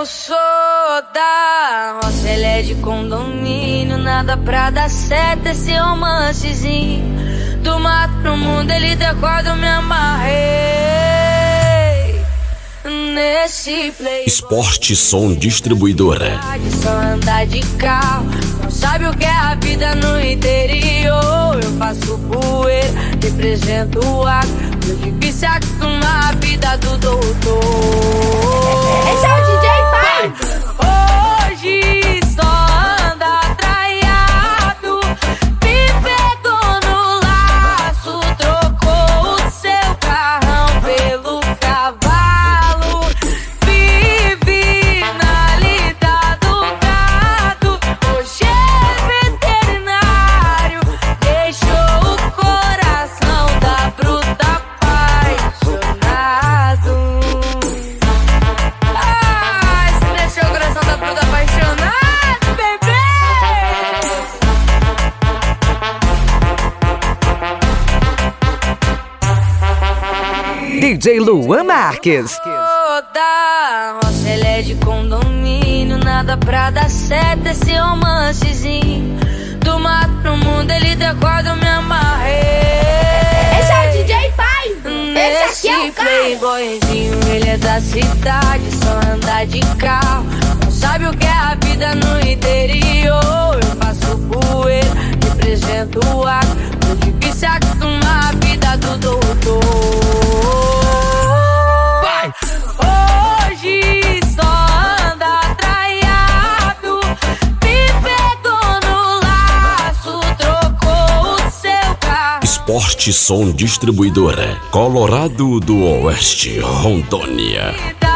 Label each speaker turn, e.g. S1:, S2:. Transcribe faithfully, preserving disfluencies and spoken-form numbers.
S1: sou da roça, ele é de condomínio. Nada pra dar certo esse romancezinho. Do mato pro mundo ele decora, eu me amarrei nesse play.
S2: Esporte Som Distribuidora.
S1: Só andar de carro, não sabe o que é a vida no interior. Eu faço poeira, represento o ar. Foi difícil acostumar a vida do doutor.
S3: Esse é o D J Pai.
S1: Hoje só anda traiado, me pegou no laço, trocou o seu carrão pelo cavalo. Vive na lida do gado, hoje é veterinário. Deixou o coração da bruta apaixonado. Ai, se deixou o coração da bruta apaixonado, bebê.
S4: D J Luan Marques.
S1: Da roça, ele é de condomínio. Nada pra dar certo esse romancezinho. Do mato pro mundo ele decora, eu me amarrei.
S3: Esse é o D J Pai. Esse aqui é o cara.
S1: Playboyzinho, ele é da cidade, só anda de carro. Não sabe o que é a vida no interior. Eu faço poeira, represento o ar. Foi difícil acostumar a vida do doutor. Vai! Hoje só anda traiado, me pegou no laço, trocou o seu carro.
S2: Esporte Som Distribuidora. Colorado do Oeste, Rondônia.